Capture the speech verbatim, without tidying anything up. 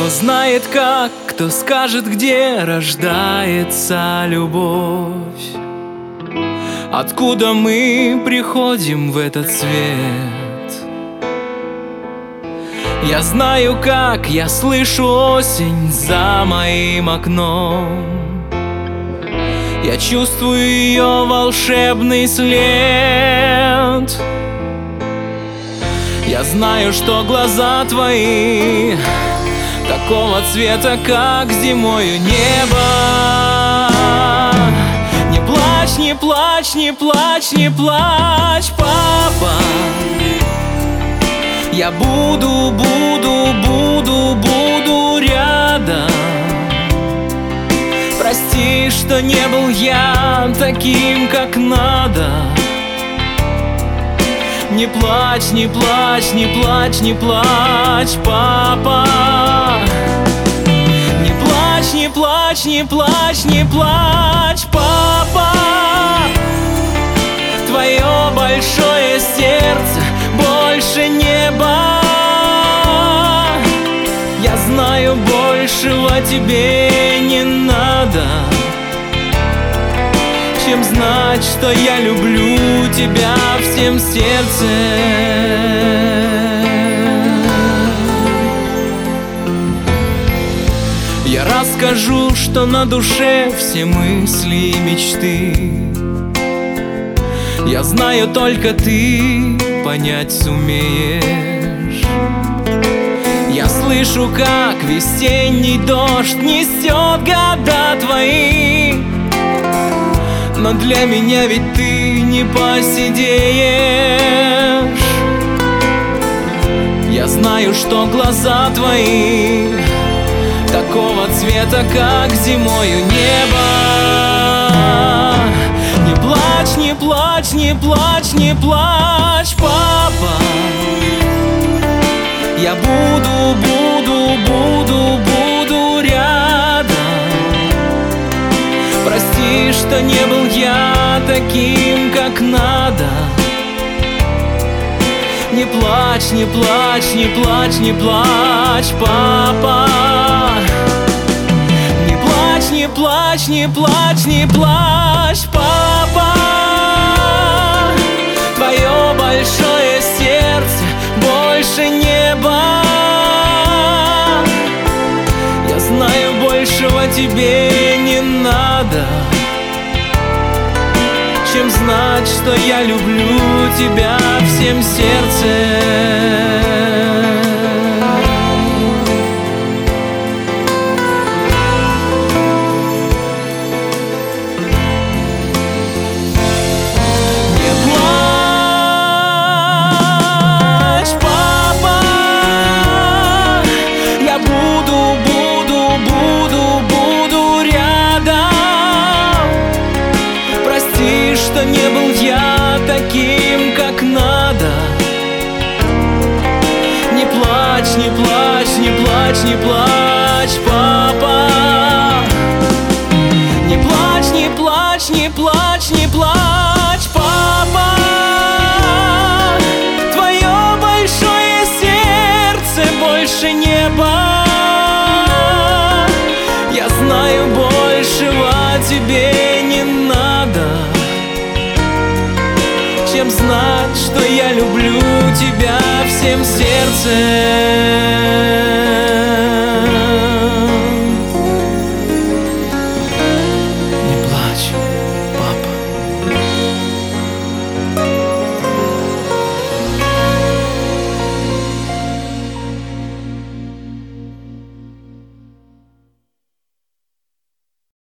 Кто знает как, кто скажет, где рождается любовь? Откуда мы приходим в этот свет? Я знаю как, я слышу осень за моим окном. Я чувствую ее волшебный след. Я знаю, что глаза твои такого цвета, как зимою небо. Не плачь, не плачь, не плачь, не плачь, папа. Я буду, буду, буду, буду рядом. Прости, что не был я таким, как надо. Не плачь, не плачь, не плачь, не плачь, папа. Не плачь, не плачь, не плачь, не плачь, папа. Твое большое сердце больше неба. Я знаю, большего тебе не надо, чем знать, что я люблю тебя всем сердцем. Я расскажу, что на душе все мысли и мечты. Я знаю, только ты понять сумеешь. Я слышу, как весенний дождь несет года твои. Но для меня ведь ты не посидеешь. Я знаю, что глаза твои такого цвета, как зимою небо. Не плачь, не плачь, не плачь, не плачь, папа. Я буду, буду, буду, буду рядом. Прости, что не был я таким, как надо. Не плачь, не плачь, не плачь, не плачь, папа. Не плачь, не плачь, не плачь, не плачь, папа. Твое большое сердце больше неба. Я знаю, большего тебе не надо, чем знать, что я люблю тебя всем сердцем. Не плачь, папа. Я буду, буду, буду, буду рядом. Прости, что не был я таким, как надо. Не плачь, не плачь, не плачь, не плачь, папа. Не плачь, не плачь, не плачь, не плачь, папа. Твое большое сердце больше неба. Я знаю, большего тебе не надо, чем знать, что я люблю тебя всем сердцем.